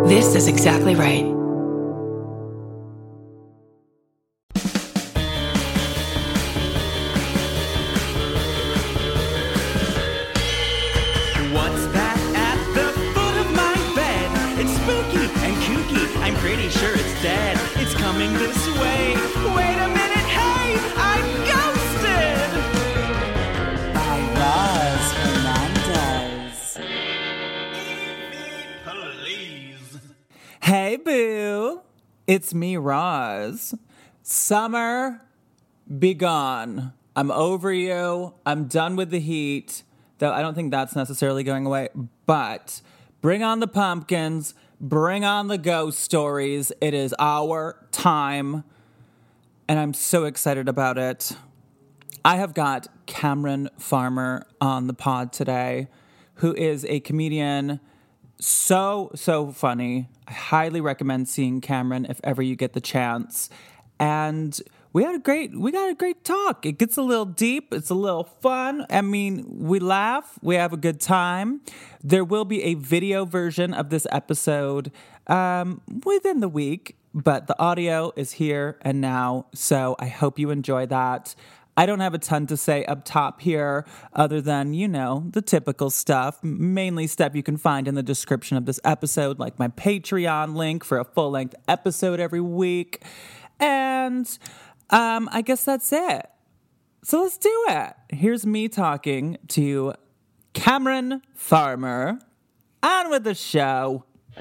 This is exactly right. What's that at the foot of my bed? It's spooky and kooky. I'm pretty sure it's dead. It's coming this way. Wait a minute, hey, I'm ghosted! By Roz Hernandez. Please. Hey, boo. It's me, Roz. Summer, be gone. I'm over you. I'm done with the heat. Though I don't think that's necessarily going away. But bring on the pumpkins. Bring on the ghost stories. It is our time. And I'm so excited about it. I have got Cameron Farmer on the pod today, who is a comedian. So funny. I highly recommend seeing Cameron if ever you get the chance. And we got a great talk. It gets a little deep. It's a little fun. I mean, we laugh. We have a good time. There will be a video version of this episode within the week, but the audio is here and now. So I hope you enjoy that. I don't have a ton to say up top here other than, the typical stuff, mainly stuff you can find in the description of this episode, like my Patreon link for a full-length episode every week. And I guess that's it. So let's do it. Here's me talking to Cameron Farmer. On with the show.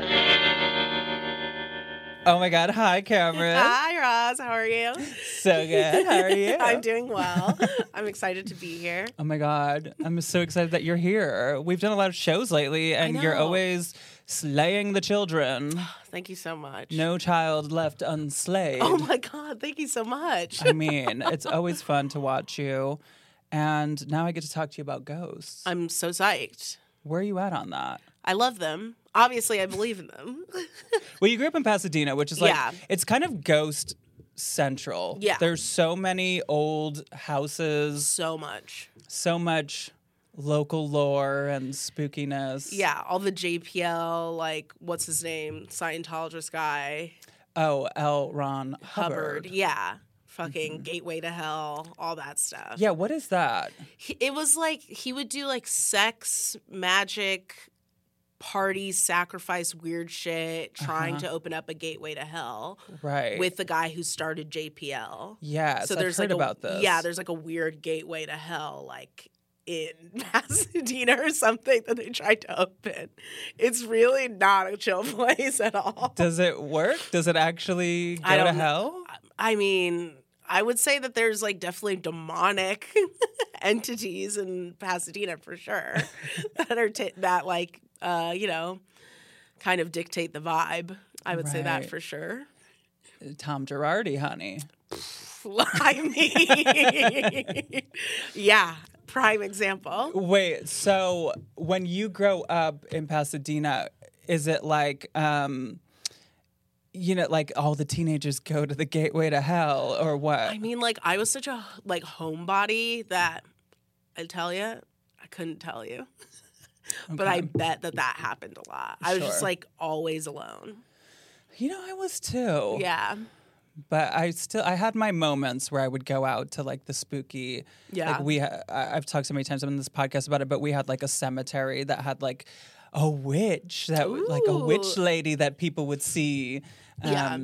Oh my God. Hi, Cameron. Hi, Roz. How are you? So good. How are you? I'm doing well. I'm excited to be here. Oh my God. I'm so excited that you're here. We've done a lot of shows lately, and you're always slaying the children. Thank you so much. No child left unslayed. Oh my God. Thank you so much. I mean, it's always fun to watch you. And now I get to talk to you about ghosts. I'm so psyched. Where are you at on that? I love them. Obviously, I believe in them. Well, you grew up in Pasadena, which is it's kind of ghost central. Yeah. There's so many old houses. So much. So much local lore and spookiness. Yeah, all the JPL, what's his name? Scientologist guy. Oh, L. Ron Hubbard. Yeah. Fucking Gateway to Hell, all that stuff. Yeah, what is that? It was he would do sex, magic, party, sacrifice, weird shit, trying to open up a gateway to hell. Right. With the guy who started JPL. Yes, so I've heard about this. Yeah, there's a weird gateway to hell, in Pasadena or something that they tried to open. It's really not a chill place at all. Does it work? Does it actually go to hell? I mean, I would say that there's definitely demonic entities in Pasadena for sure that are kind of dictate the vibe. I would say that for sure. Tom Girardi, honey. I mean, yeah, prime example. Wait, so when you grow up in Pasadena, is it all the teenagers go to the gateway to hell, or what? I mean, I was such a homebody that I tell you, I couldn't tell you. Okay. But I bet that happened a lot. I was just always alone. I was too. Yeah. But I had my moments where I would go out to the spooky. Yeah. I've talked so many times on this podcast about it, but we had a cemetery that had a witch that a witch lady that people would see. Yeah.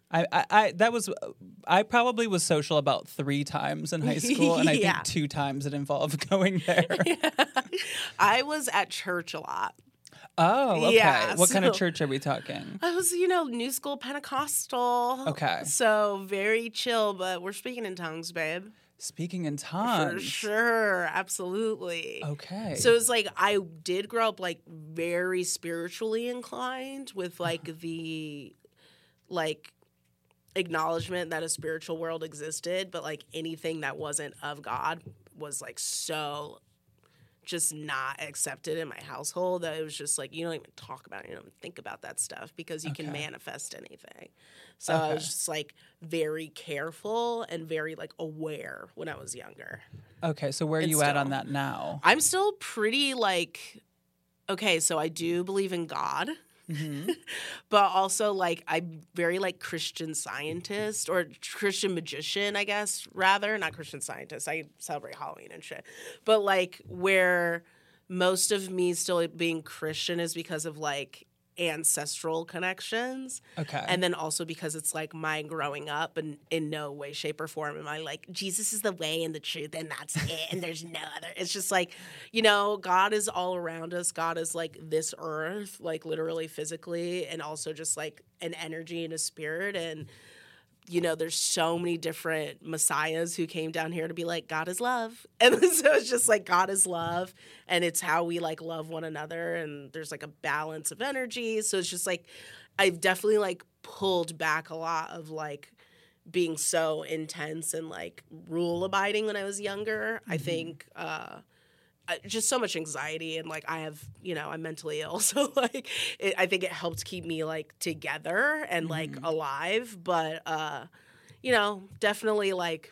I probably was social about 3 times in high school, and I think 2 times it involved going there. Yeah. I was at church a lot. Oh, okay. Yeah, what kind of church are we talking? I was, New School Pentecostal. Okay. So very chill, but we're speaking in tongues, babe. Speaking in tongues. For sure. Absolutely. Okay. So it's I did grow up very spiritually inclined with the acknowledgement that a spiritual world existed, but anything that wasn't of God was so just not accepted in my household that it was just you don't even talk about it, you don't even think about that stuff because you can manifest anything. So I was just very careful and very aware when I was younger. Okay, so where are you at on that now? I'm still pretty okay, so I do believe in God. but also like I'm very like Christian Scientist or Christian magician, I guess, rather, not Christian Scientist. I celebrate Halloween and shit. But like where most of me still being Christian is because of like ancestral connections. Okay. And then also because it's like my growing up, and in no way, shape, or form am I like, Jesus is the way and the truth and that's it and there's no other. It's just like, you know, God is all around us. God is like this earth, like literally physically, and also just like an energy and a spirit. And you know, there's so many different messiahs who came down here to be like, God is love. And so it's just like, God is love. And it's how we like love one another. And there's like a balance of energy. So it's just like, I've definitely like pulled back a lot of like being so intense and like rule abiding when I was younger. I think, just so much anxiety, and like I have, you know, I'm mentally ill, so like I think it helped keep me like together and like alive. But you know, definitely like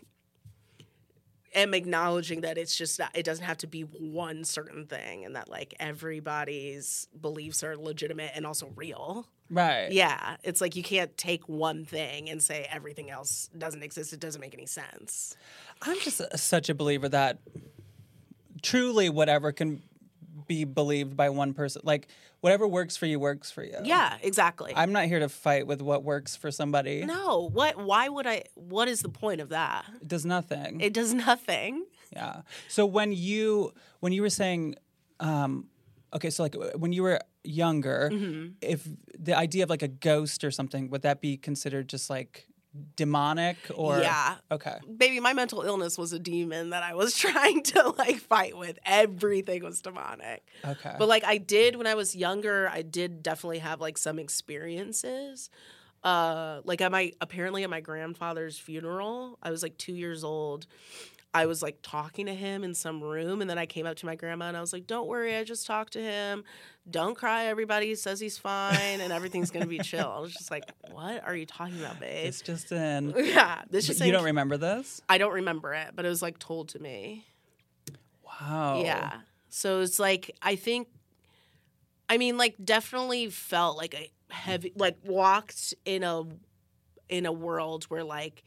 am acknowledging that it's just that it doesn't have to be one certain thing, and that like everybody's beliefs are legitimate and also real. Right. Yeah, it's like you can't take one thing and say everything else doesn't exist. It doesn't make any sense. I'm just such a believer that truly whatever can be believed by one person, like whatever works for you works for you. Yeah, exactly. I'm not here to fight with what works for somebody. No, why would I? What is the point of that? It does nothing. It does nothing. Yeah. So when you were saying, okay, so like when you were younger, if the idea of like a ghost or something, would that be considered just like demonic or? Yeah. Okay. Baby, my mental illness was a demon that I was trying to like fight with. Everything was demonic. Okay. But like I did when I was younger, I did definitely have like some experiences. Like apparently at my grandfather's funeral, I was like 2 years old. I was like talking to him in some room, and then I came up to my grandma and I was like, "Don't worry, I just talked to him. Don't cry. Everybody says he's fine and everything's gonna be chill." I was just like, "What are you talking about, babe?" It's just in. Yeah, this just You don't remember this? I don't remember it, but it was like told to me. Wow. Yeah. So it's like I mean, like definitely felt like a heavy, like walked in a world where like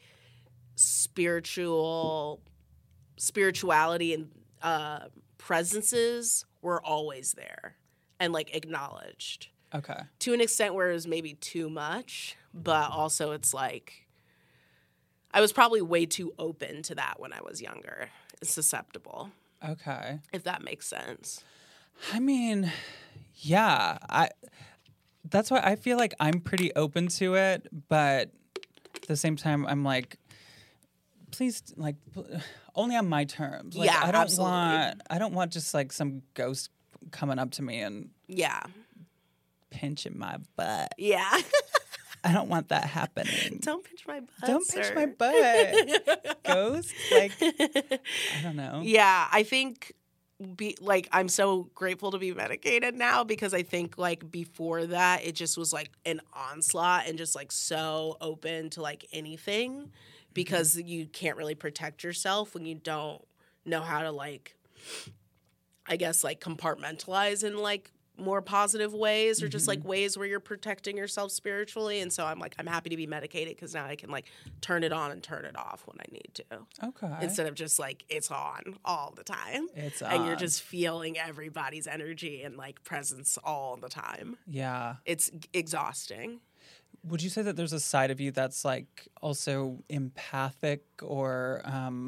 spirituality and presences were always there and like acknowledged Okay. to an extent where it was maybe too much, but also it's like I was probably way too open to that when I was younger, susceptible, Okay. if that makes sense. I mean, yeah. That's why I feel like I'm pretty open to it, but at the same time, I'm like, please, like, only on my terms. Like, Yeah, absolutely. I don't want just like some ghost coming up to me and Yeah. pinching my butt. Yeah. I don't want that happening. Don't pinch my butt. Don't pinch sir. my butt. Ghost? Like, I don't know. Yeah, I think I'm so grateful to be medicated now, because I think like before that it just was like an onslaught and just like so open to like anything, because you can't really protect yourself when you don't know how to like, I guess, like compartmentalize in like more positive ways, or just like ways where you're protecting yourself spiritually. And so I'm happy to be medicated, because now I can like turn it on and turn it off when I need to, Okay. instead of just like it's on all the time. It's And you're on. just feeling everybody's energy and like presence all the time. Yeah. It's exhausting. Would you say that there's a side of you that's like also empathic or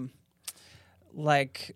like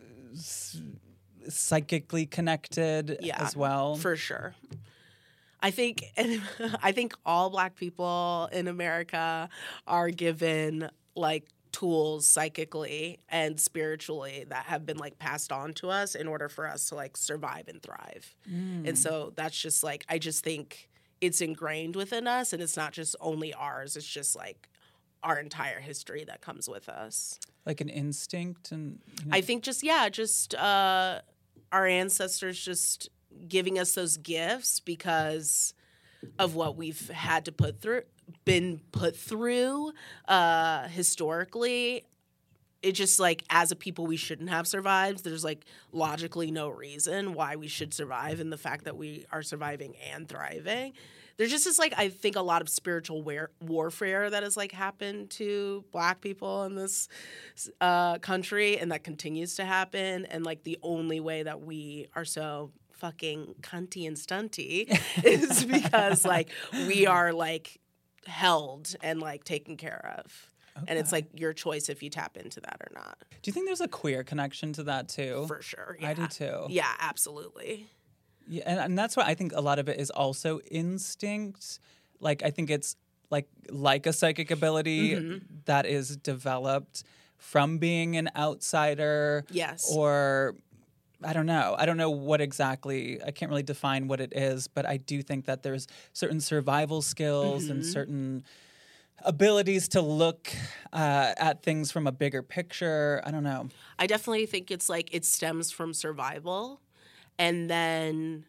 psychically connected as well? For sure. I think all Black people in America are given like tools psychically and spiritually that have been like passed on to us in order for us to like survive and thrive. And so that's just like, I just think it's ingrained within us, and it's not just only ours. It's just like our entire history that comes with us. Like an instinct and I think just our ancestors just giving us those gifts because of what we've had to been put through historically, it just like as a people we shouldn't have survived. There's like logically no reason why we should survive, and the fact that we are surviving and thriving. There's just this like I think a lot of spiritual warfare that has like happened to Black people in this country, and that continues to happen. And like the only way that we are so fucking cunty and stunty is because like we are like held and like taken care of. Okay. And it's like your choice if you tap into that or not. Do you think there's a queer connection to that too? For sure. Yeah. I do too. Yeah, absolutely. Yeah, and that's why I think a lot of it is also instinct. Like I think it's like a psychic ability that is developed from being an outsider. Yes. Or I don't know. I don't know what exactly. I can't really define what it is, but I do think that there's certain survival skills and certain abilities to look at things from a bigger picture. I don't know. I definitely think it's like it stems from survival, and then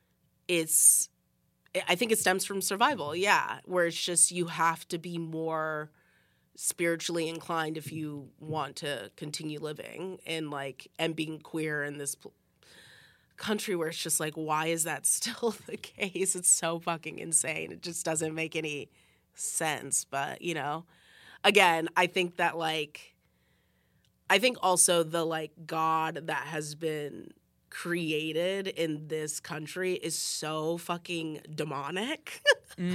I think it stems from survival, yeah, where it's just you have to be more spiritually inclined if you want to continue living and being queer in this country where it's just like, why is that still the case? It's so fucking insane. It just doesn't make any sense. But, you know, again, I think that I think also the God that has been created in this country is so fucking demonic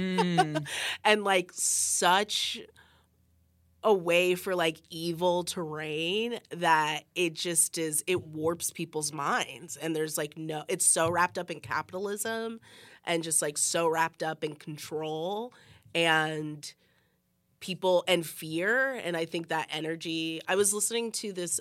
and such a way for evil to reign that it just is, it warps people's minds. And there's it's so wrapped up in capitalism and just so wrapped up in control and people and fear. And I think that energy, I was listening to this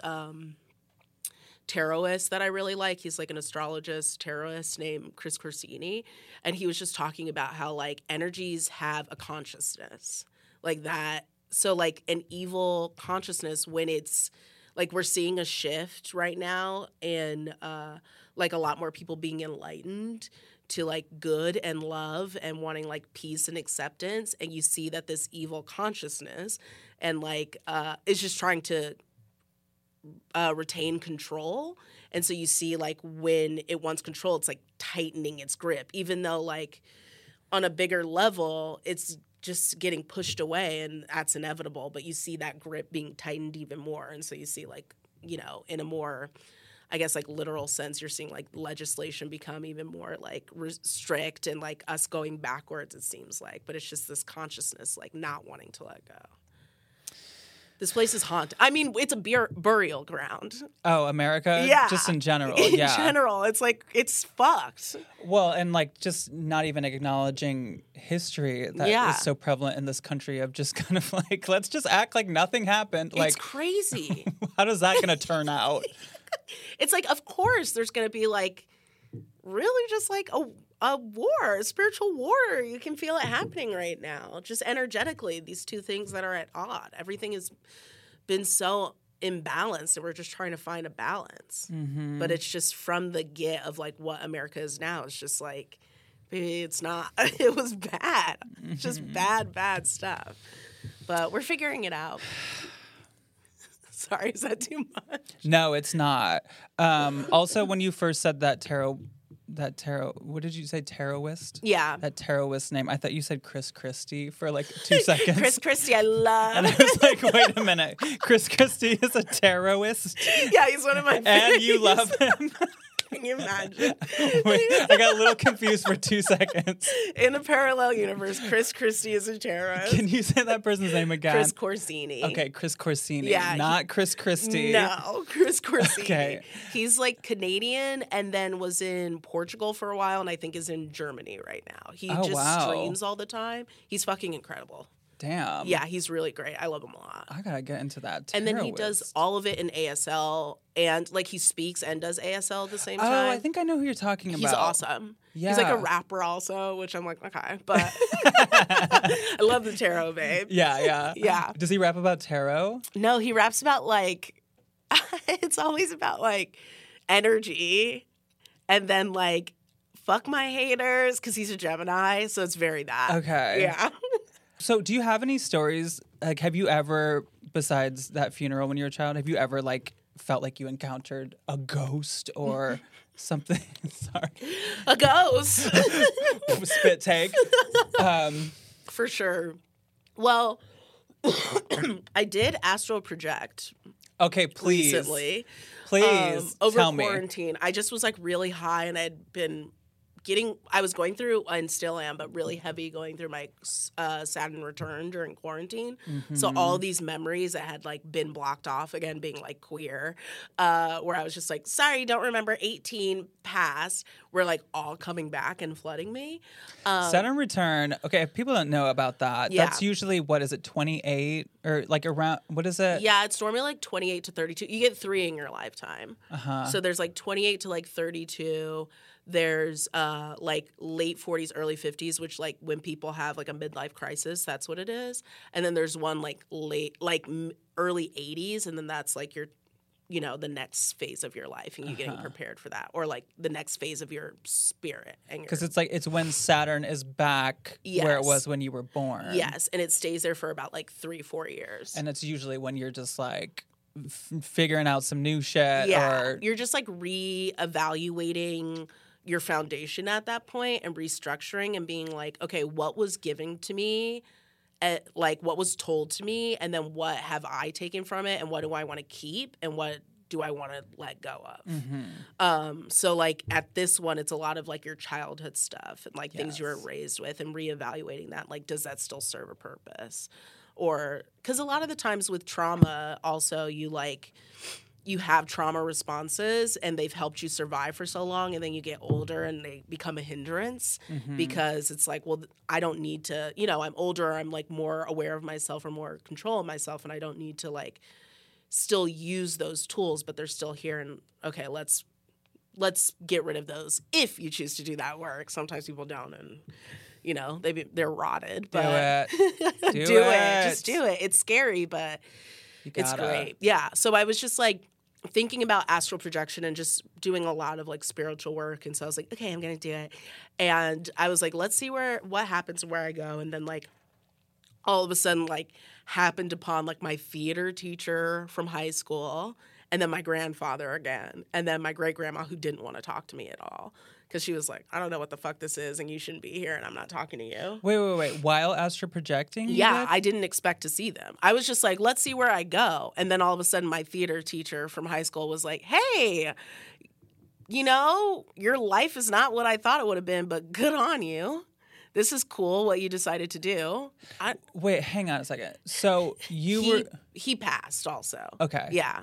tarotist that I really like. He's an astrologist tarotist named Chris Corsini. And he was just talking about how energies have a consciousness that. So an evil consciousness, when it's we're seeing a shift right now and a lot more people being enlightened to good and love and wanting peace and acceptance. And you see that this evil consciousness and is just trying to retain control. And so you see when it wants control, it's tightening its grip, even though on a bigger level, it's just getting pushed away, and that's inevitable. But you see that grip being tightened even more. And so you see in a more, I guess, literal sense, you're seeing legislation become even more strict and us going backwards, it seems but it's just this consciousness not wanting to let go. This place is haunted. I mean, it's a burial ground. Oh, America? Yeah. Just in general, In yeah. general, it's it's fucked. Well, and just not even acknowledging history that is so prevalent in this country of just kind of let's just act like nothing happened. It's crazy. How does that going to turn out? It's of course there's going to be really just a war, a spiritual war. You can feel it happening right now. Just energetically, these two things that are at odds. Everything has been so imbalanced, and we're just trying to find a balance. Mm-hmm. But it's just from the get of what America is now. It's just baby, it's not. It was bad. It's just bad stuff. But we're figuring it out. Sorry, is that too much? No, it's not. Also, when you first said that tarot, what did you say, tarotist? Yeah. That tarotist name. I thought you said Chris Christie for 2 seconds. Chris Christie, I love. And I was wait a minute. Chris Christie is a tarotist? Yeah, he's one of my favorites. And you love him? Can you imagine? Wait, I got a little confused for 2 seconds. In a parallel universe, Chris Christie is a terrorist. Can you say that person's name again? Chris Corsini. Okay, Chris Corsini. Yeah, not Chris Christie. No, Chris Corsini. Okay. He's Canadian and then was in Portugal for a while and I think is in Germany right now. He streams all the time. He's fucking incredible. Damn. Yeah, he's really great. I love him a lot. I gotta get into that. And then he does all of it in ASL, and he speaks and does ASL at the same time. Oh, I think I know who you're talking about. He's awesome. Yeah. He's a rapper also, which I'm okay, but I love the tarot, babe. Yeah. Yeah. Does he rap about tarot? No, he raps about it's always about energy, and then fuck my haters, because he's a Gemini, so it's very that. Okay. Yeah. So do you have any stories, have you ever besides that funeral when you were a child? Have you ever like felt like you encountered a ghost or something? Sorry. A ghost. Spit take. For sure. Well, I did astral project Okay, please. recently. Please Over tell me. quarantine. I just was like really high, and I'd been I was going through, and still am, but really heavy going through my Saturn return during quarantine. So all these memories that had like been blocked off, again, being like queer, where I was just like, sorry, don't remember 18 past, were like all coming back and flooding me. Saturn return. Okay, if people don't know about that, Yeah. that's usually, what is it, 28? Or like around, what is it? Yeah, it's normally like 28 to 32. You get 3 in your lifetime. So there's like 28 to like 32. There's like late 40s, early 50s, which like when people have like a midlife crisis, that's what it is. And then there's one like early 80s, and then that's like your, you know, the next phase of your life, and you getting prepared for that, or like the next phase of your spirit. Because it's like, it's when Saturn is back where it Yes. was when you were born. yes, and it stays there for about like 3-4 years. And it's usually when you're just like figuring out some new shit Yeah, or you're just like reevaluating your foundation at that point and restructuring and being like, okay, what was given to me, like what was told to me, and then what have I taken from it, and what do I want to keep, and what do I want to let go of? So like at this one, it's a lot of like your childhood stuff and like things you were raised with, and reevaluating that. Like, does that still serve a purpose? Or because a lot of the times with trauma, also you have trauma responses and they've helped you survive for so long, and then you get older and they become a hindrance because it's like, well, I don't need to, you know, I'm older, I'm like more aware of myself or more control of myself, and I don't need to like still use those tools, but they're still here. And okay, let's get rid of those if you choose to do that work. Sometimes people don't, and you know, they're rotted. But do it. do it. Just do it. It's scary, but it's gotta. great. Yeah. So I was just like thinking about astral projection and just doing a lot of like spiritual work. And so I was like, okay, I'm going to do it. And I was like, let's see what happens where I go. And then like all of a sudden like happened upon like my theater teacher from high school, and then my grandfather again, and then my great-grandma who didn't want to talk to me at all because she was like, I don't know what the fuck this is, and you shouldn't be here, and I'm not talking to you. Wait. While astral projecting? Yeah, I didn't expect to see them. I was just like, let's see where I go. And then all of a sudden, my theater teacher from high school was like, hey, you know, your life is not what I thought it would have been, but good on you. This is cool what you decided to do. Wait, hang on a second. So He passed also. Okay. Yeah.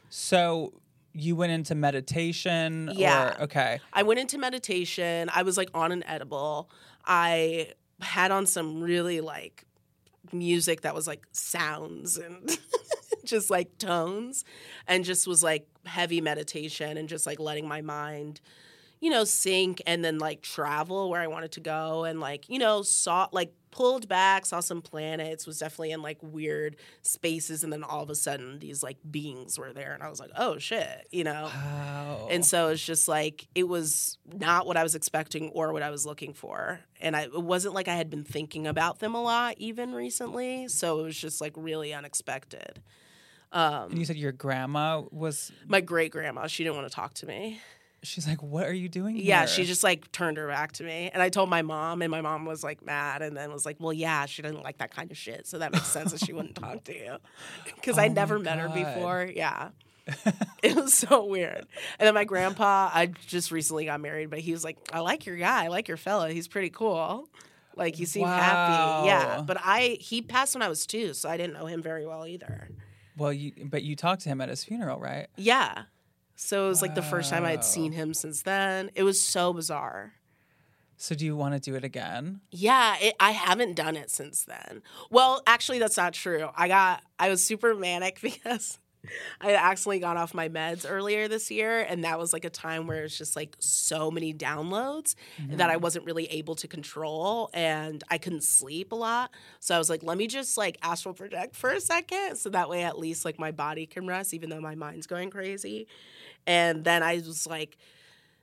So you went into meditation? Yeah. Or, okay. I went into meditation. I was like on an edible. I had on some really like music that was like sounds and just like tones, and just was like heavy meditation and just like letting my mind, you know, sink and then like travel where I wanted to go, and like, you know, pulled back, saw some planets, was definitely in like weird spaces, and then all of a sudden these like beings were there, and I was like, oh shit, you know. Wow. And so it's just like, it was not what I was expecting or what I was looking for, and it wasn't like I had been thinking about them a lot even recently, so it was just like really unexpected. And you said your grandma was... My great-grandma, she didn't want to talk to me. She's like, what are you doing here? Yeah, she just like turned her back to me. And I told my mom, and my mom was like mad, and then was like, well, yeah, she doesn't like that kind of shit. So that makes sense that she wouldn't talk to you. Because I never met her before. Yeah. It was so weird. And then my grandpa, I just recently got married, but he was like, I like your guy. I like your fella. He's pretty cool. Like, you seem happy. Yeah. But he passed when I was 2, so I didn't know him very well either. Well, but you talked to him at his funeral, right? Yeah. So it was like the first time I had seen him since then. It was so bizarre. So do you want to do it again? Yeah, I haven't done it since then. Well, actually, that's not true. I was super manic because I had accidentally gone off my meds earlier this year, and that was like a time where it's just like so many downloads that I wasn't really able to control, and I couldn't sleep a lot. So I was like, let me just like astral project for a second, so that way at least like my body can rest, even though my mind's going crazy. And then I was like,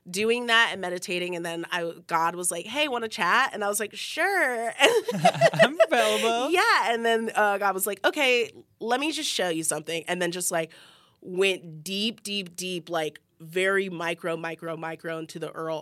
doing that and meditating, and then God was like, hey, want to chat? And I was like, sure. I'm available. Yeah. And then God was like, okay, let me just show you something. And then just like went deep, like very micro into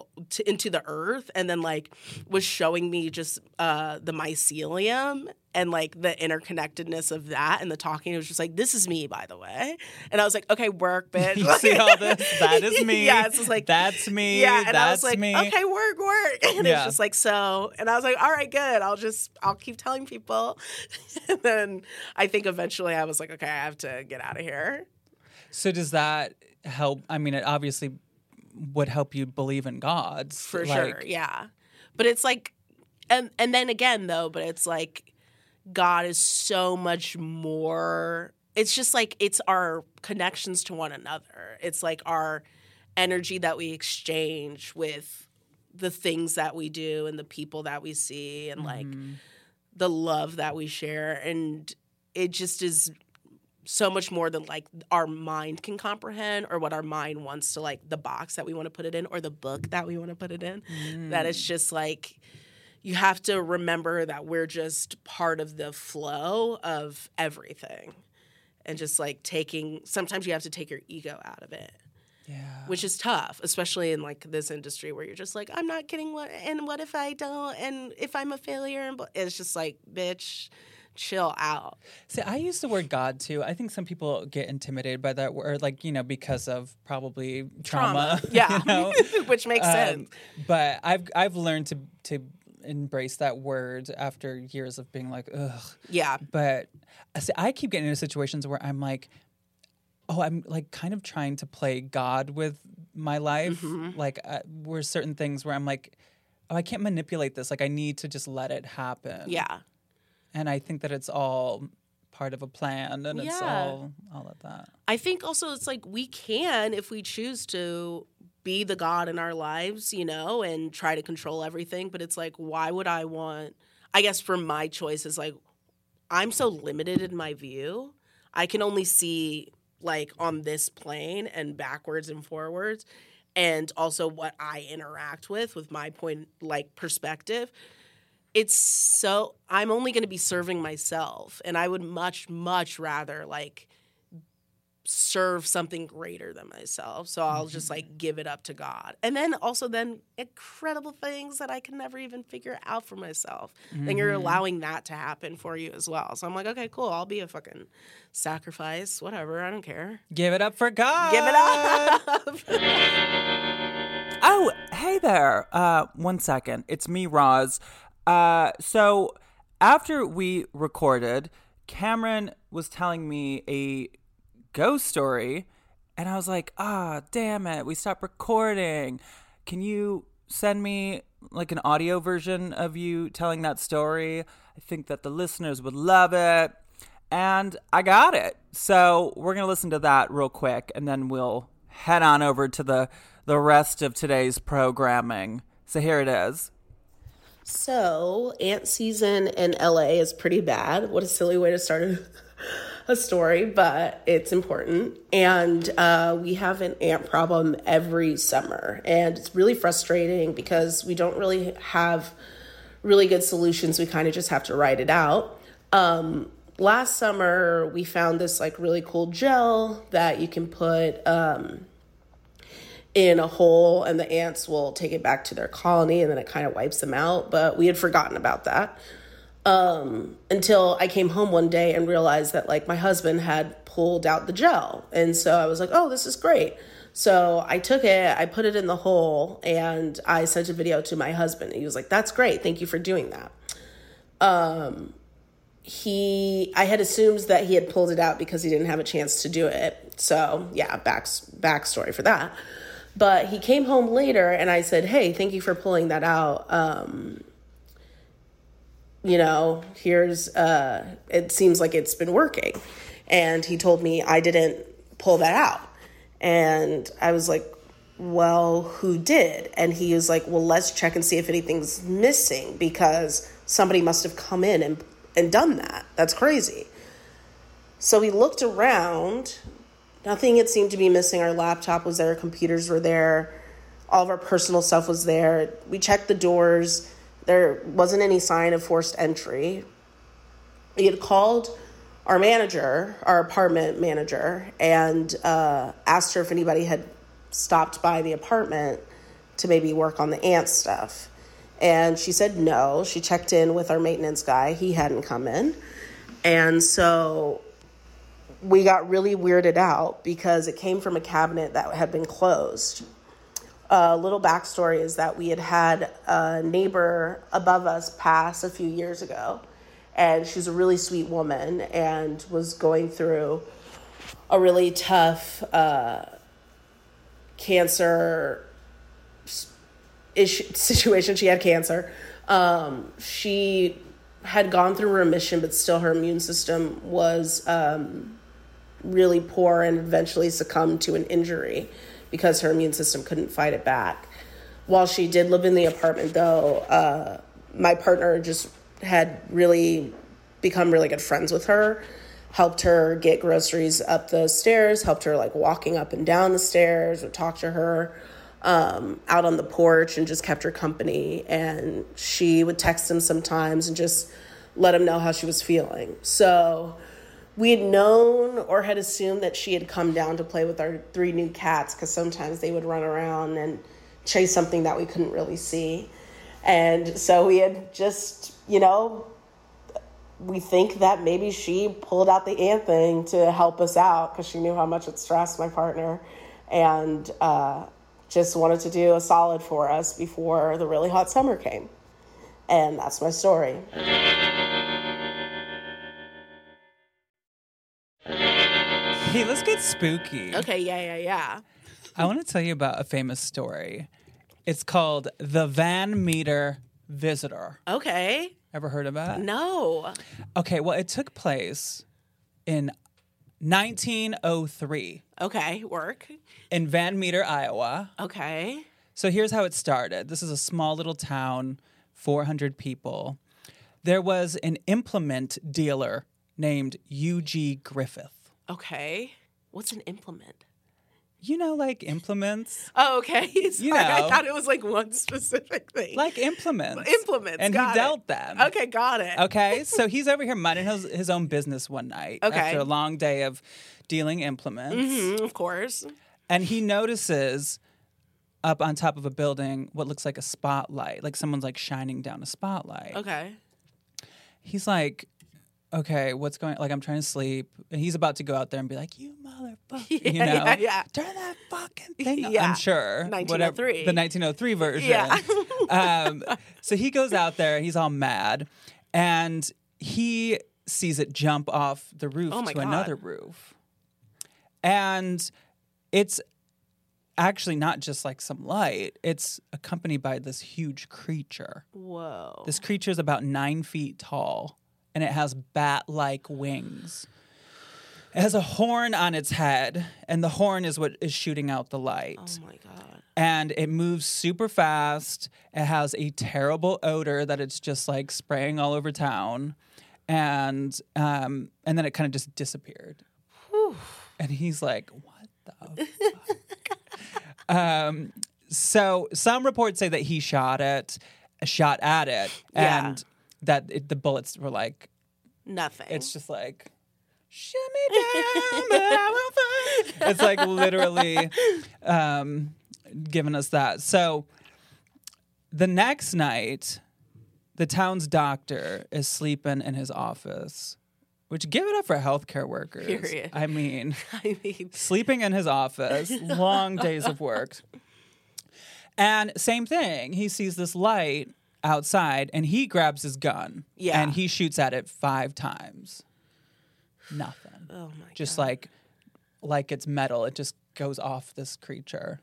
the earth, and then like was showing me just the mycelium and like the interconnectedness of that, and the talking. It was just like, this is me, by the way. And I was like, okay, work, bitch. You see all this? That is me. Yeah, it's just like, that's me. Yeah, and that's I was like, me. okay, work. And it's just like, so, and I was like, all right, good. I'll keep telling people. And then I think eventually I was like, okay, I have to get out of here. So does that help? I mean, it obviously would help you believe in God. For sure, yeah. But it's like, and then again, though, but it's like, God is so much more. It's just like, it's our connections to one another. It's like our energy that we exchange with the things that we do and the people that we see, and like the love that we share. And it just is so much more than like our mind can comprehend, or what our mind wants to, like the box that we want to put it in, or the book that we want to put it in. That it's just like, you have to remember that we're just part of the flow of everything, and just like sometimes you have to take your ego out of it. Yeah. Which is tough, especially in like this industry where you're just like, I'm not getting what if I don't, and if I'm a failure, and it's just like, bitch, chill out. See, I use the word God too. I think some people get intimidated by that word, like, because of probably trauma. Yeah. Which makes sense. But I've learned to embrace that word after years of being like, ugh. Yeah. But see, I keep getting into situations where I'm like, I'm like kind of trying to play God with my life. Like where certain things where I'm like, I can't manipulate this. Like I need to just let it happen. Yeah. And I think that it's all part of a plan, and it's all of that. I think also it's like, we can, if we choose to, be the God in our lives, and try to control everything. But it's like, why would I want, I guess for my choice is like, I'm so limited in my view. I can only see like on this plane and backwards and forwards, and also what I interact with my point, like perspective. It's so, I'm only going to be serving myself, and I would much, much rather like serve something greater than myself. So I'll just like give it up to God. And then also incredible things that I can never even figure out for myself. Then you're allowing that to happen for you as well. So I'm like, okay, cool. I'll be a fucking sacrifice, whatever. I don't care. Give it up for God. Give it up. Oh, hey there. 1 second. It's me, Roz. So after we recorded, Cameron was telling me a ghost story, and I was like, damn it, we stopped recording. Can you send me like an audio version of you telling that story? I think that the listeners would love it. And I got it. So we're going to listen to that real quick, and then we'll head on over to the rest of today's programming. So here it is. So, ant season in LA is pretty bad. What a silly way to start a story, but it's important. And we have an ant problem every summer, and it's really frustrating because we don't really have really good solutions. We kind of just have to ride it out. Last summer, we found this like really cool gel that you can put in a hole, and the ants will take it back to their colony, and then it kind of wipes them out. But we had forgotten about that until I came home one day and realized that like my husband had pulled out the gel. And so I was like, oh, this is great. So I took it, I put it in the hole, and I sent a video to my husband. He was like, that's great. Thank you for doing that. I had assumed that he had pulled it out because he didn't have a chance to do it. So yeah, backstory for that. But he came home later, and I said, hey, thank you for pulling that out. Here's, it seems like it's been working. And he told me I didn't pull that out. And I was like, well, who did? And he was like, well, let's check and see if anything's missing, because somebody must have come in and done that. That's crazy. So we looked around. Nothing had seemed to be missing. Our laptop was there. Computers were there. All of our personal stuff was there. We checked the doors. There wasn't any sign of forced entry. We had called our manager, our apartment manager, and asked her if anybody had stopped by the apartment to maybe work on the ant stuff. And she said no. She checked in with our maintenance guy. He hadn't come in. And so we got really weirded out because it came from a cabinet that had been closed. A little backstory is that we had a neighbor above us pass a few years ago, and she's a really sweet woman and was going through a really tough cancer situation. She had cancer. She had gone through remission, but still her immune system was really poor and eventually succumbed to an injury because her immune system couldn't fight it back. While she did live in the apartment, though, my partner just had really become really good friends with her, helped her get groceries up the stairs, helped her like walking up and down the stairs, would talk to her out on the porch and just kept her company. And she would text him sometimes and just let him know how she was feeling. So we had known or had assumed that she had come down to play with our 3 new cats because sometimes they would run around and chase something that we couldn't really see. And so we had just, we think that maybe she pulled out the ant thing to help us out because she knew how much it stressed my partner and just wanted to do a solid for us before the really hot summer came. And that's my story. Hey, let's get spooky. Okay, yeah. I want to tell you about a famous story. It's called The Van Meter Visitor. Okay. Ever heard of that? No. Okay, well, it took place in 1903 Okay, work. in Van Meter, Iowa. Okay. So here's how it started. This is a small little town, 400 people. There was an implement dealer named U.G. Griffith. Okay. What's an implement? You know, like implements? Oh, okay. Sorry, know. I thought it was like one specific thing. Like implements. Implements, And got he dealt them. Okay, got it. Okay, so he's over here minding his own business one night Okay. after a long day of dealing implements. Mm-hmm, of course. And he notices up on top of a building what looks like a spotlight, like someone's like shining down a spotlight. Okay. He's like, okay, what's going on? Like, I'm trying to sleep. And he's about to go out there and be like, you motherfucker, Yeah. turn that fucking thing on. Yeah. I'm sure. 1903. The 1903 version. Yeah. So he goes out there, he's all mad, and he sees it jump off the roof Oh my to God. another roof. And it's actually not just like some light, it's accompanied by this huge creature. Whoa. This creature is about 9 feet tall, and it has bat-like wings. It has a horn on its head, and the horn is what is shooting out the light. Oh my God. And it moves super fast. It has a terrible odor that it's just like spraying all over town. And then it kind of just disappeared. Whew. And he's like, what the fuck? So some reports say that he shot at it, Yeah. and that the bullets were like, Nothing. it's just like, shut me down, but I won't fall. It's like literally giving us that. So the next night, the town's doctor is sleeping in his office, which give it up for healthcare workers. Period. I mean, I sleeping in his office, long days of work. And same thing, he sees this light outside and he grabs his gun. Yeah. And he shoots at it 5 times. Nothing. oh my Just God. like it's metal. It just goes off this creature.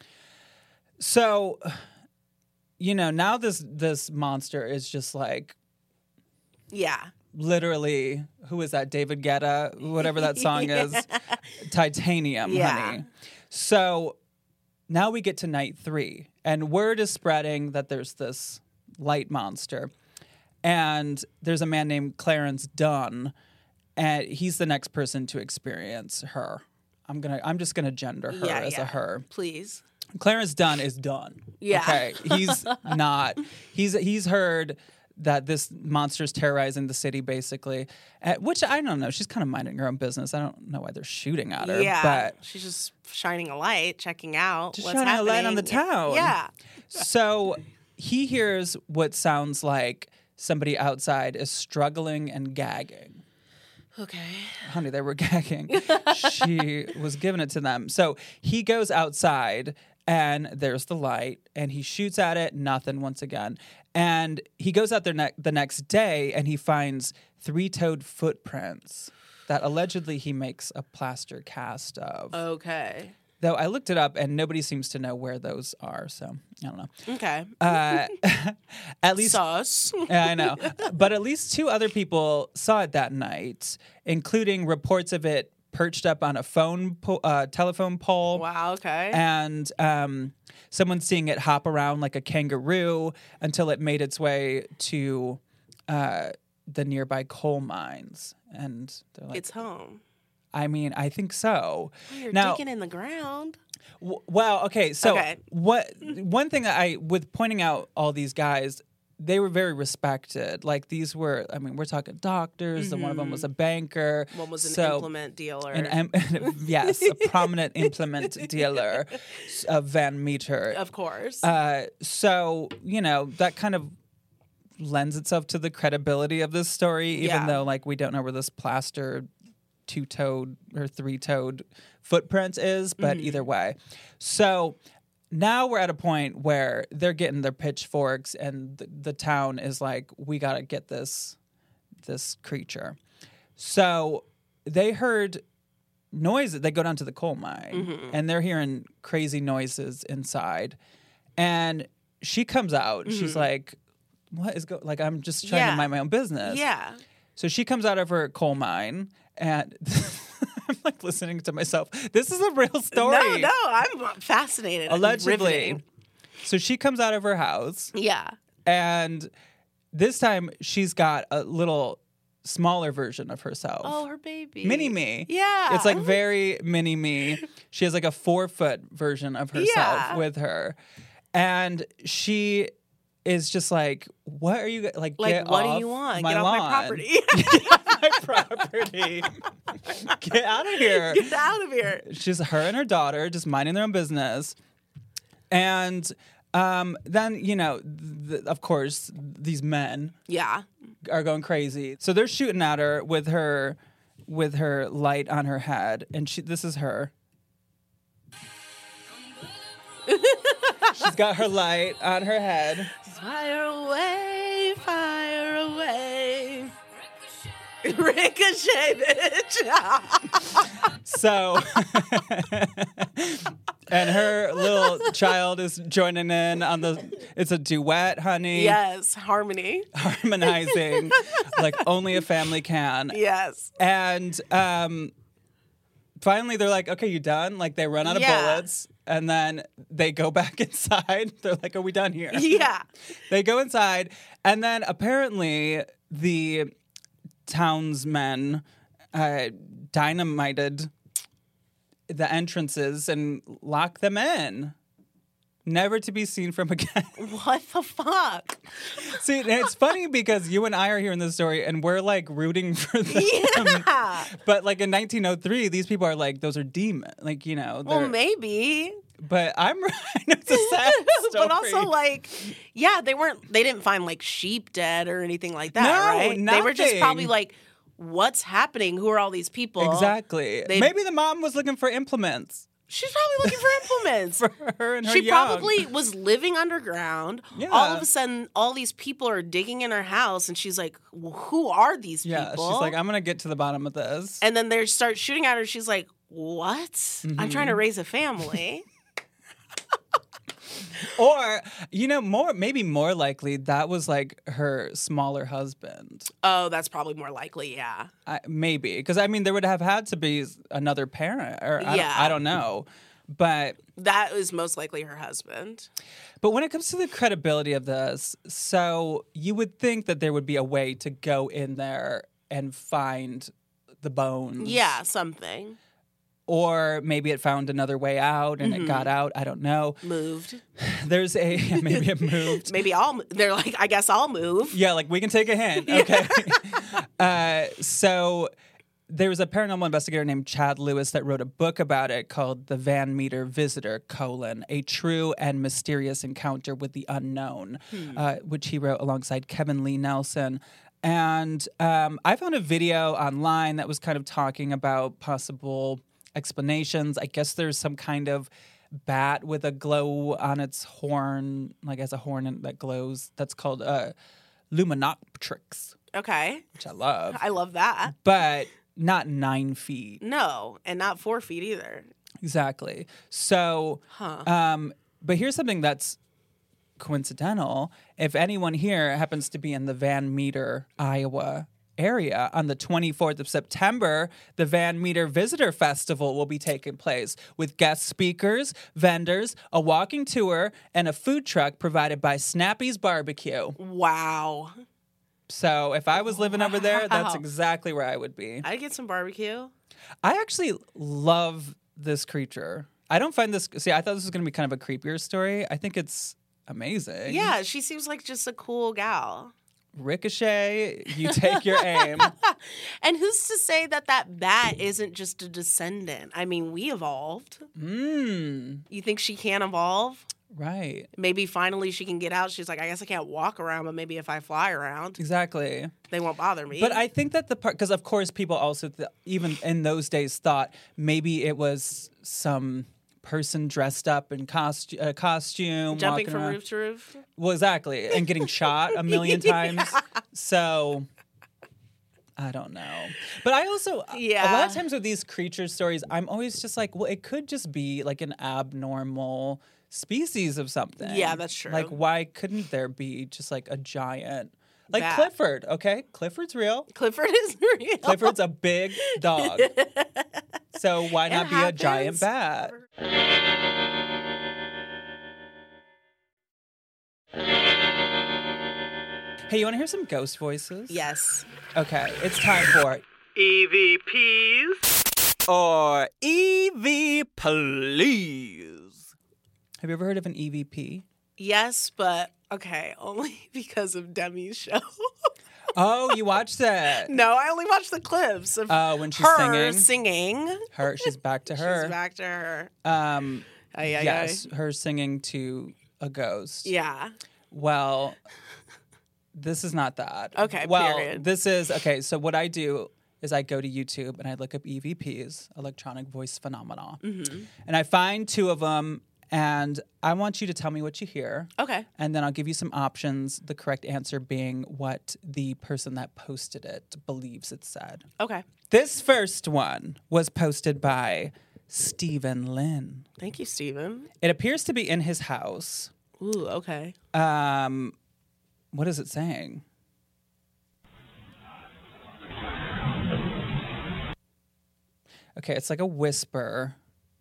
So, now this monster is just like Yeah. literally, who is that? David Guetta, whatever that song is. Titanium, Yeah. honey. So now we get to night 3, and word is spreading that there's this light monster. And there's a man named Clarence Dunn, and he's the next person to experience her. I'm just gonna gender her as a her. Please. Clarence Dunn is done. Yeah. Okay. He's not. He's heard that this monster's terrorizing the city, basically. Which I don't know. She's kind of minding her own business. I don't know why they're shooting at her. Yeah. But She's just shining a light, checking out just what's shining happening. a light on the town. Yeah. So he hears what sounds like somebody outside is struggling and gagging. Okay. Honey, they were gagging. She was giving it to them. So he goes outside and there's the light and he shoots at it, nothing once again. And he goes out there the next day and he finds 3-toed footprints that allegedly he makes a plaster cast of. Okay. Though I looked it up and nobody seems to know where those are, so I don't know. Okay. At least Sauce. Yeah, I know. But at least 2 other people saw it that night, including reports of it perched up on a telephone pole. Wow, okay. And someone seeing it hop around like a kangaroo until it made its way to the nearby coal mines. And they're like, It's home. I mean, I think so. Oh, you're Now, digging in the ground. well, okay. So Okay. one thing that with pointing out all these guys, they were very respected. Like these were, I mean, we're talking doctors. And one of them was a banker. One was an So- implement dealer. yes, a prominent implement dealer, Van Meter. Of course. So, that kind of lends itself to the credibility of this story, even Yeah. though, like, we don't know where this plaster 2-toed or 3-toed footprint is, but either way. So now we're at a point where they're getting their pitchforks and the town is like, we got to get this creature. So they heard noises. They go down to the coal mine and they're hearing crazy noises inside. And she comes out. She's like, what is like, I'm just trying to mind my own business. yeah. So she comes out of her coal mine and I'm like listening to myself. This is a real story. No, I'm fascinated. Allegedly. Riveting. So she comes out of her house Yeah. and this time she's got a little smaller version of herself. Oh, her baby. Mini me. Yeah. It's like very mini me. She has like a 4-foot version of herself Yeah. with her. And she is just like, what are you like? Get what off do you want? my Get off lawn. my property. My property. Get out of here. Get out of here. She's her and her daughter just minding their own business. And then, of course, these men Yeah. are going crazy. So they're shooting at her with her light on her head. And this is her. She's got her light on her head. Fire away, fire away. Ricochet, bitch. So, and her little child is joining in on it's a duet, honey. Yes, harmony. Harmonizing like only a family can. Yes. And finally they're like, okay, you done? Like they run out of bullets and then they go back inside. They're like, are we done here? Yeah. They go inside and then apparently the townsmen dynamited the entrances and locked them in. Never to be seen from again. What the fuck? See, it's funny because you and I are hearing this story and we're like rooting for them. Yeah. But like in 1903, these people are like, those are demons. Like, Well, they're- maybe. but I know it's a sad story. But also, like, yeah, they didn't find like sheep dead or anything like that, No, right? They were just nothing. probably like, what's happening? Who are all these people? Exactly. Maybe the mom was looking for implements She's probably looking for implements. for her and her She young. probably was living underground. Yeah. All of a sudden, all these people are digging in her house, and she's like, well, "Who are these Yeah, people?" she's like, I'm gonna get to the bottom of this. and then they start shooting at her. She's like, "What? I'm trying to raise a family." Or, maybe more likely that was like her smaller husband. Oh, that's probably more likely. Yeah. Maybe. Because, there would have had to be another parent. Or Yeah. I don't know. But That is most likely her husband. when it comes to the credibility of this, so you would think that there would be a way to go in there and find the bones. Yeah, something. or maybe it found another way out and it got out. I don't know. Moved. There's maybe it moved. Maybe they're like, I guess I'll move. Yeah, like we can take a hint. Okay. So there was a paranormal investigator named Chad Lewis that wrote a book about it called The Van Meter Visitor, a true and mysterious encounter with the unknown, which he wrote alongside Kevin Lee Nelson. And I found a video online that was kind of talking about possible explanations. I guess there's some kind of bat with a glow on its horn, like as a horn that glows. That's called Luminoptrix, Okay. which I love. I love that. But not 9 feet. No, and not 4 feet either. Exactly. So, but here's something that's coincidental. If anyone here happens to be in the Van Meter, Iowa area on the 24th of September, the Van Meter Visitor Festival will be taking place with guest speakers, vendors, a walking tour, and a food truck provided by Snappy's Barbecue. Wow. So if I was living over there, that's exactly where I would be. I'd get some barbecue. I actually love this creature. I don't find this... See, I thought this was going to be kind of a creepier story. I think it's amazing. Yeah, she seems like just a cool gal. Ricochet, you take your aim. And who's to say that bat isn't just a descendant? I mean, we evolved. You think she can evolve? Right. Maybe finally she can get out. She's like, I guess I can't walk around, but maybe if I fly around, Exactly. they won't bother me. But I think that the part... Because, of course, people also, even in those days, thought maybe it was some person dressed up in costume. Jumping walking from around. roof to roof. Well, exactly. And getting shot a million times. So... I don't know. But I also, a lot of times with these creature stories, I'm always just like, well, it could just be like an abnormal species of something. Yeah, that's true. Like, why couldn't there be just like a giant, like Bat. Clifford, okay? Clifford's real. Clifford is real. Clifford's a big dog. So why not be a giant bat? Hey, you want to hear some ghost voices? Yes. Okay, it's time for EVPs or EV Please. Have you ever heard of an EVP? Yes, but okay, only because of Demi's show. Oh, you watched it? No, I only watched the clips of when she's her singing. She's back to her. She's back to her. Yes, her singing to a ghost. Yeah. Well, this is not that. Okay, well, period. This is, okay, so what I do is I go to YouTube and I look up EVPs, electronic voice phenomena. Mm-hmm. And I find 2 of them, and I want you to tell me what you hear. Okay. And then I'll give you some options, the correct answer being what the person that posted it believes it said. Okay. This first one was posted by Stephen Lynn. Thank you, Stephen. It appears to be in his house. Ooh, okay. What is it saying? Okay, it's like a whisper.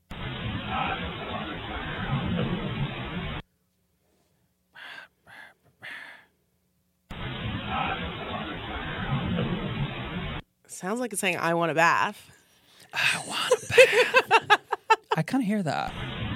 Sounds like it's saying, I want a bath. I want a bath. I kind of hear that.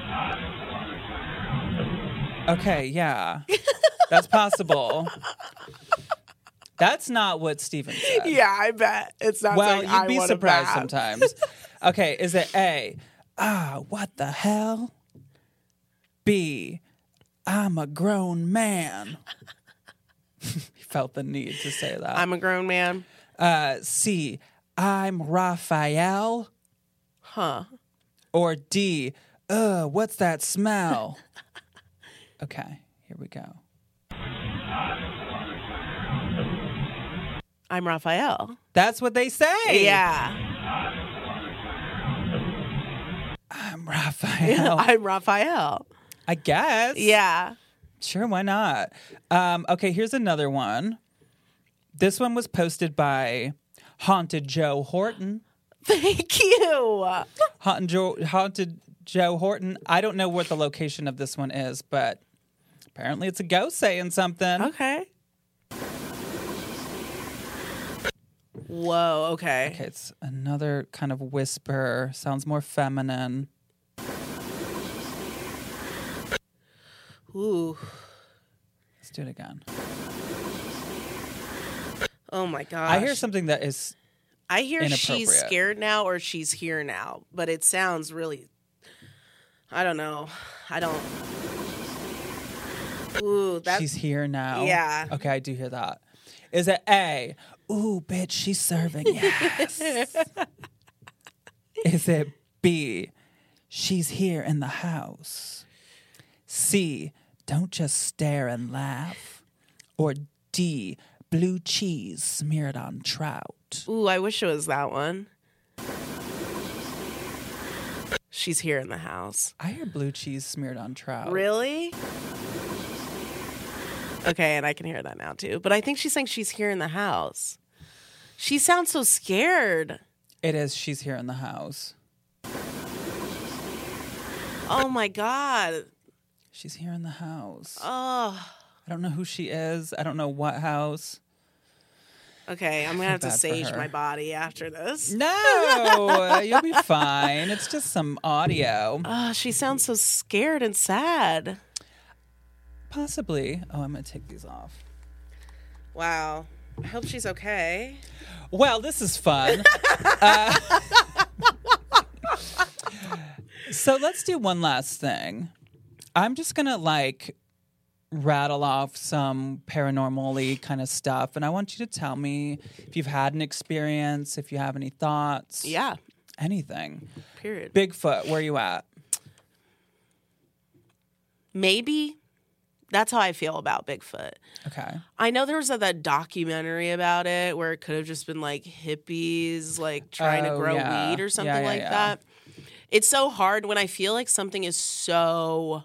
Okay, yeah. That's possible. That's not what Steven said. Yeah, I bet. It's not Well, saying, I you'd be want surprised a bath. sometimes. Okay, is it A, what the hell? B, I'm a grown man. He felt the need to say that. I'm a grown man. C, I'm Raphael. Huh. Or D, what's that smell? Okay, here we go. I'm Raphael. That's what they say. Yeah. I'm Raphael. I'm Raphael. I guess. Yeah. Sure, why not? Okay, here's another one. This one was posted by Haunted Joe Horton. Thank you. Haunted Joe Horton. I don't know what the location of this one is, but apparently it's a ghost saying something. Okay. Whoa, okay. Okay, it's another kind of whisper. Sounds more feminine. Ooh. Let's do it again. Oh my gosh. I hear something that is I hear she's inappropriate. scared now or she's here now, but it sounds really, I don't know. Ooh, that's, she's here now. Yeah. Okay, I do hear that. Is it A? Ooh, bitch, she's serving. Yes. Is it B? She's here in the house. C? Don't just stare and laugh. Or D? Blue cheese smeared on trout. ooh, I wish it was that one. She's here in the house. I hear blue cheese smeared on trout. Really? Okay, and I can hear that now too. But I think she's saying she's here in the house. She sounds so scared. It is. She's here in the house. Oh my God. She's here in the house. Oh. I don't know who she is. I don't know what house. Okay, I'm gonna have to bad for sage her. my body after this. No, you'll be fine. It's just some audio. Oh, she sounds so scared and sad. Possibly. Oh, I'm going to take these off. Wow. I hope she's okay. Well, this is fun. So let's do one last thing. I'm just going to rattle off some paranormal-y kind of stuff. And I want you to tell me if you've had an experience, if you have any thoughts. Yeah. Anything. Period. Bigfoot, where you at? Maybe. That's how I feel about Bigfoot. Okay. I know there was that documentary about it where it could have just been like hippies like trying to grow weed or something like that. It's so hard when I feel like something is so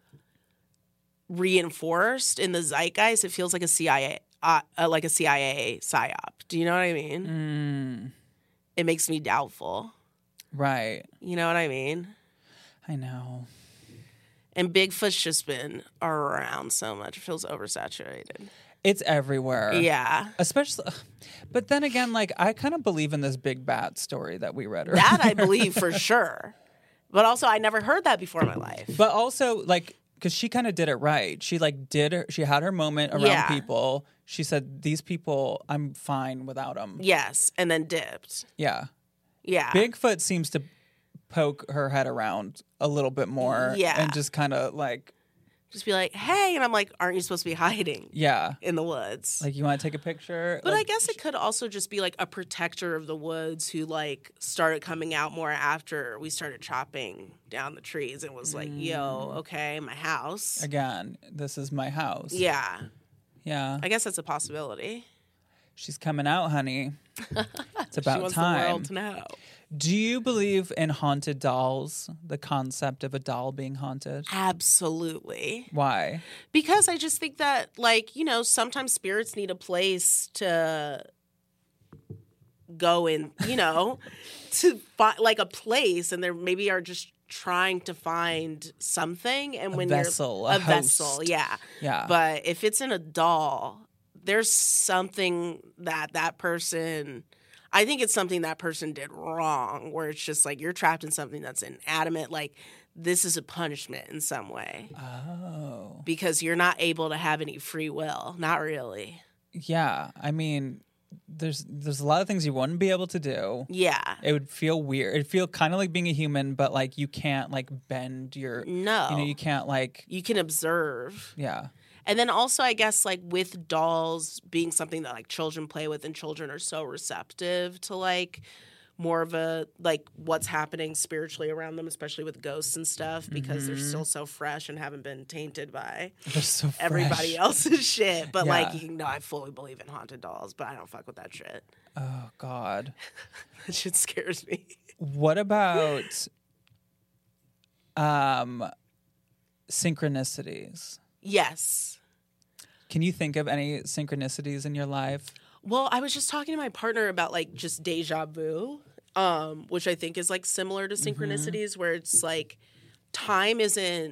reinforced in the zeitgeist. It feels like a CIA psyop. Do you know what I mean? It makes me doubtful. Right. You know what I mean? I know. And Bigfoot's just been around so much. It feels oversaturated. It's everywhere. Yeah. Especially, but then again, I kind of believe in this big bat story that we read earlier. That I believe for sure. But also, I never heard that before in my life. But also, because she kind of did it right. She she had her moment around Yeah. people. She said, "These people, I'm fine without them." Yes, and then dipped. Yeah. Yeah. Bigfoot seems to poke her head around a little bit more. Yeah. And just kind of Just be like, hey. And I'm like, aren't you supposed to be hiding yeah. in the woods? You want to take a picture? But I guess it could also just be like a protector of the woods who started coming out more after we started chopping down the trees and was like, yo, okay, my house. again, this is my house. Yeah. Yeah. I guess that's a possibility. She's coming out, honey. It's about She wants time. the world to know. Do you believe in haunted dolls? The concept of a doll being haunted? Absolutely. Why? Because I just think that, sometimes spirits need a place to go in, to find, a place, and they maybe are just trying to find something. And when vessel, you're a a vessel, host. yeah. Yeah. But if it's in a doll, there's something that person. I think it's something that person did wrong, where it's just you're trapped in something that's inanimate. This is a punishment in some way. Oh. Because you're not able to have any free will. Not really. Yeah. I mean, there's a lot of things you wouldn't be able to do. Yeah. It would feel weird. It'd feel kind of like being a human, but you can't bend your. No. You can't You can observe. Yeah. And then also, I guess, with dolls being something that, children play with, and children are so receptive to, more of a, what's happening spiritually around them, especially with ghosts and stuff, because they're still so fresh and haven't been tainted by They're so fresh. everybody else's shit. But, Yeah. I fully believe in haunted dolls, but I don't fuck with that shit. Oh, God. That shit scares me. What about synchronicities? Yes. Can you think of any synchronicities in your life? Well, I was just talking to my partner about just deja vu, which I think is similar to synchronicities, where it's time isn't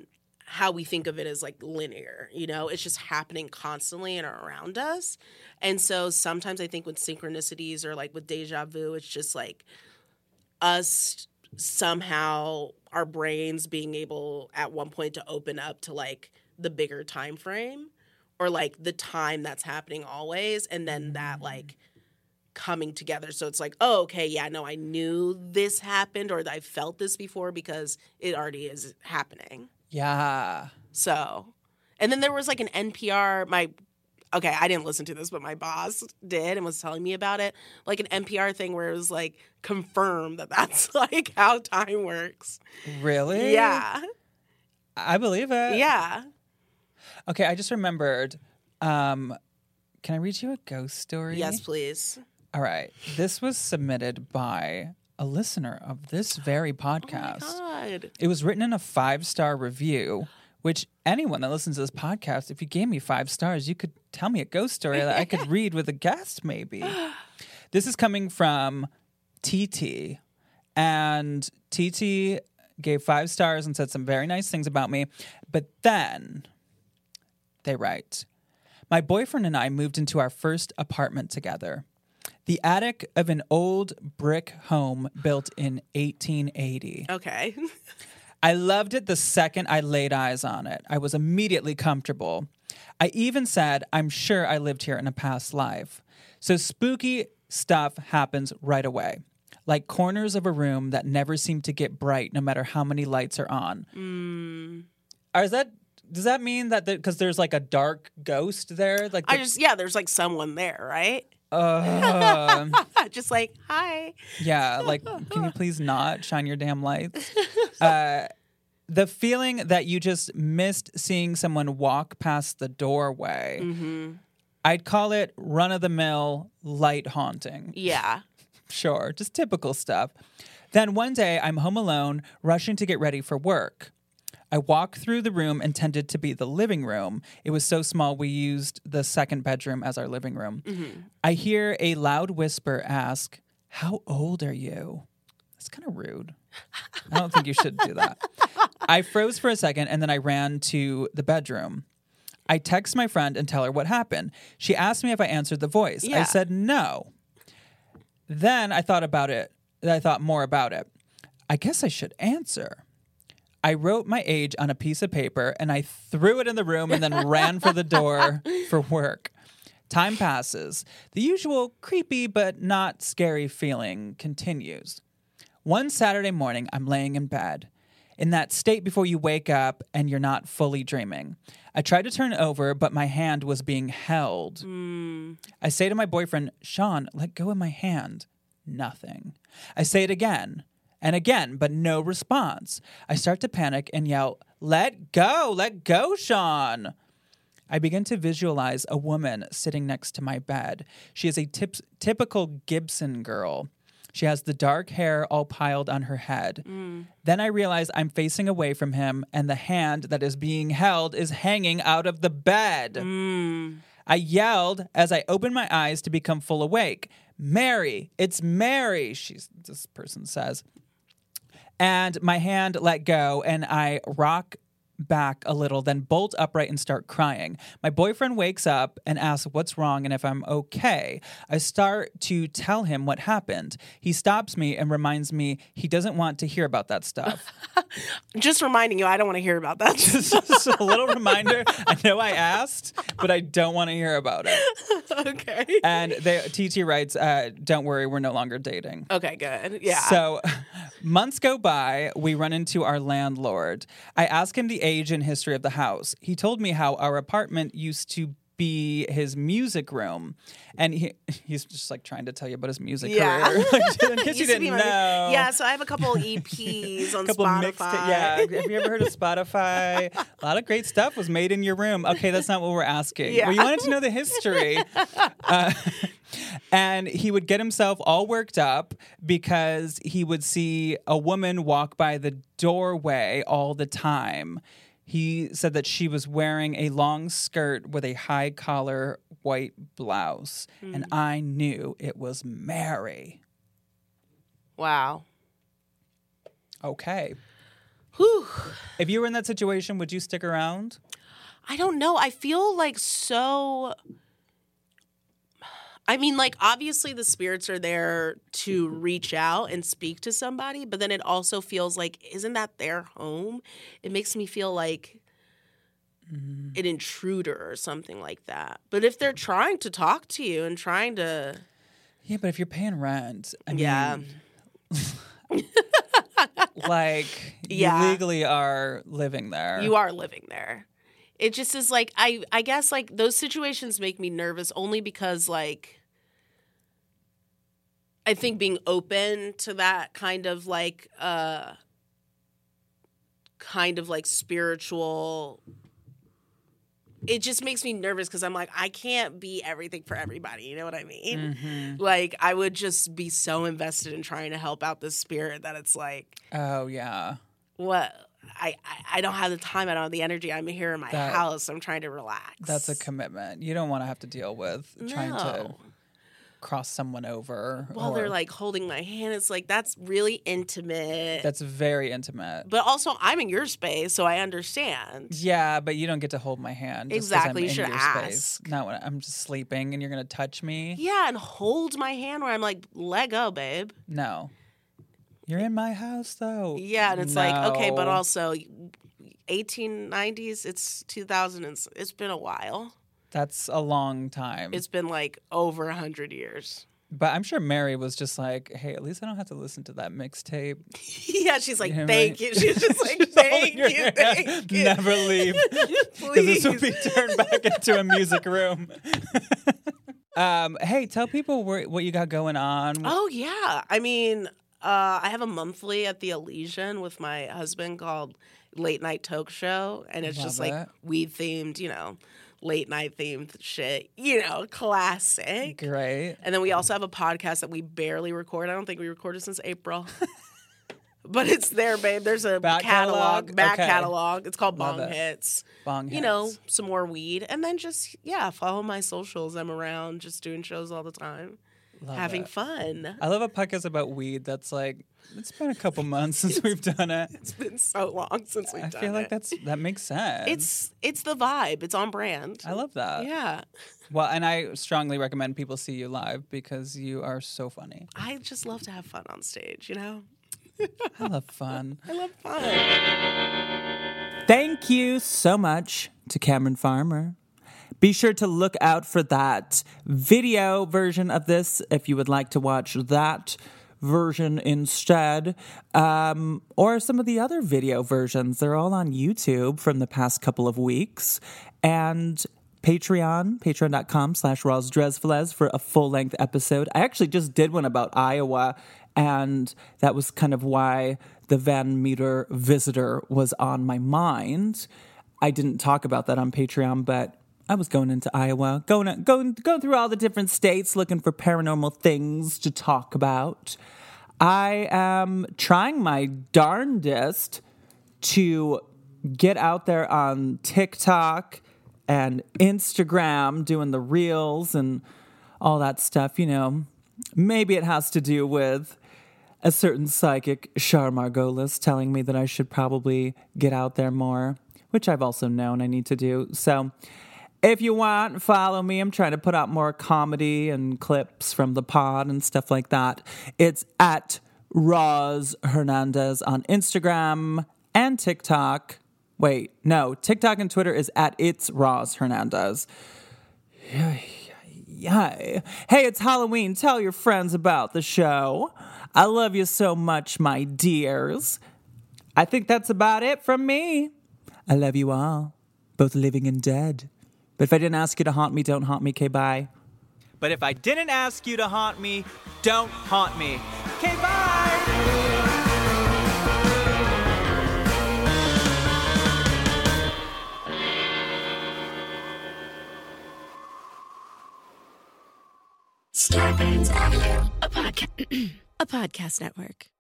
how we think of it as like linear, you know, it's just happening constantly and around us. And so sometimes I think with synchronicities or like with deja vu, it's just like us somehow our brains being able at one point to open up to like the bigger time frame or like the time that's happening always. And then that like coming together. So it's like, oh, okay, yeah, no, I knew this happened or I felt this before because it already is happening. Yeah. So, and then there was like an NPR, I didn't listen to this, but my boss did and was telling me about it. Like an NPR thing where it was like confirmed that that's like how time works. Really? Yeah. I believe it. Yeah. Okay, I just remembered. Can I read you a ghost story? Yes, please. All right. This was submitted by a listener of this very podcast. Oh my God. It was written in a 5-star review, which anyone that listens to this podcast, if you gave me 5 stars, you could tell me a ghost story that I could read with a guest, maybe. This is coming from TT. And TT gave 5 stars and said some very nice things about me. But then they write, my boyfriend and I moved into our first apartment together. The attic of an old brick home built in 1880. Okay. I loved it the second I laid eyes on it. I was immediately comfortable. I even said, I'm sure I lived here in a past life. So spooky stuff happens right away. Like corners of a room that never seem to get bright no matter how many lights are on. Does that mean that because there's like a dark ghost there? Like There's like someone there, right? Uh, Just like, hi. yeah, like, can you please not shine your damn lights? The feeling that you just missed seeing someone walk past the doorway. Mm-hmm. I'd call it run-of-the-mill light haunting. Yeah. Sure, just typical stuff. Then one day, I'm home alone, rushing to get ready for work. I walk through the room intended to be the living room. It was so small we used the second bedroom as our living room. Mm-hmm. I hear a loud whisper ask, how old are you? That's kind of rude. I don't think you should do that. I froze for a second and then I ran to the bedroom. I text my friend and tell her what happened. She asked me if I answered the voice. Yeah. I said no. Then I thought more about it. I guess I should answer. I wrote my age on a piece of paper and I threw it in the room and then ran for the door for work. Time passes. The usual creepy but not scary feeling continues. One Saturday morning, I'm laying in bed, in that state before you wake up and you're not fully dreaming. I tried to turn over, but my hand was being held. I say to my boyfriend, Sean, let go of my hand. Nothing. I say it again and again, but no response. I start to panic and yell, let go, Sean. I begin to visualize a woman sitting next to my bed. She is a typical Gibson girl. She has the dark hair all piled on her head. Then I realize I'm facing away from him and the hand that is being held is hanging out of the bed. I yelled as I opened my eyes to become full awake. Mary, it's Mary, this person says. And my hand let go and I rock back a little, then bolt upright and start crying. My boyfriend wakes up and asks what's wrong and if I'm okay. I start to tell him what happened. He stops me and reminds me he doesn't want to hear about that stuff. Just reminding you, I don't want to hear about that. Just a little reminder. I know I asked, but I don't want to hear about it. Okay. And TT writes, don't worry, we're no longer dating. Okay, good. Yeah. So months go by. We run into our landlord. I ask him the age and history of the house. He told me how our apartment used to be his music room. And he's just like trying to tell you about his music career. In case you didn't know. Yeah, so I have a couple EPs on Spotify. Yeah. Have you ever heard of Spotify? A lot of great stuff was made in your room. Okay, that's not what we're asking. Yeah. We wanted to know the history. And he would get himself all worked up because he would see a woman walk by the doorway all the time. He said that she was wearing a long skirt with a high collar white blouse. And I knew it was Mary. Wow. Okay. Whew. If you were in that situation, would you stick around? I don't know. I feel like so. I mean, like, obviously the spirits are there to reach out and speak to somebody, but then it also feels like, isn't that their home? It makes me feel like an intruder or something like that. But if they're trying to talk to you and trying to. Yeah, but if you're paying rent, I Yeah. mean, like, Yeah. you legally are living there. You are living there. It just is like, I guess, like, those situations make me nervous only because, like, I think being open to that kind of like spiritual, it just makes me nervous because I'm like, I can't be everything for everybody. You know what I mean? Mm-hmm. Like, I would just be so invested in trying to help out this spirit that it's like, Oh, yeah. what? I don't have the time. I don't have the energy. I'm here in my house. I'm trying to relax. That's a commitment. You don't want to have to deal with trying to No. cross someone over. While they're like holding my hand, it's like, that's really intimate. That's very intimate. But also, I'm in your space, so I understand. Yeah, but you don't get to hold my hand. Just 'cause Exactly, I'm you in should your ask. space. Not when I'm just sleeping and you're going to touch me. Yeah, and hold my hand where I'm like, let go, babe. No. You're in my house, though. Yeah, and it's like, okay, but No. also 1890s, it's 2000s. It's been a while. That's a long time. It's been like over 100 years. But I'm sure Mary was just like, hey, at least I don't have to listen to that mixtape. Yeah, she's like, You know, thank like- you. She's just like, Just thank holding your you, hand. thank you. Never leave. Because this will be turned back into a music room. Hey, tell people what you got going on. Oh, yeah. I mean, I have a monthly at the Elysian with my husband called Late Night Talk Show. And it's just Love like it. weed themed, late night themed shit, classic. Great. And then we also have a podcast that we barely record. I don't think we recorded since April. But it's there, babe. There's a Back catalog? back Okay. catalog. It's called Love Bong it. Hits. Bong hits. Some more weed. And then just, follow my socials. I'm around just doing shows all the time. Love having it. fun. I love a podcast about weed that's like, it's been a couple months since we've done it. It's been so long since we've done I feel like it. that makes sense. It's the vibe. It's on brand. I love that. Yeah. Well, and I strongly recommend people see you live because you are so funny. I just love to have fun on stage, I love fun. I love fun. Thank you so much to Cameron Farmer. Be sure to look out for that video version of this if you would like to watch that version instead, or some of the other video versions. They're all on YouTube from the past couple of weeks. And patreon.com/RosDresvelez for a full-length episode. I actually just did one about Iowa, and that was kind of why the Van Meter visitor was on my mind. I didn't talk about that on Patreon, but I was going into Iowa, going through all the different states looking for paranormal things to talk about. I am trying my darndest to get out there on TikTok and Instagram, doing the reels and all that stuff. Maybe it has to do with a certain psychic, Char Margolis, telling me that I should probably get out there more, which I've also known I need to do. So if you want, follow me. I'm trying to put out more comedy and clips from the pod and stuff like that. It's at Roz Hernandez on Instagram and TikTok. Wait, no, TikTok and Twitter is at It's Roz Hernandez. Yeah. Hey, it's Halloween. Tell your friends about the show. I love you so much, my dears. I think that's about it from me. I love you all, both living and dead. But if I didn't ask you to haunt me, don't haunt me. Okay, bye. But if I didn't ask you to haunt me, don't haunt me. Okay, bye! Starburns Audio. A podcast network.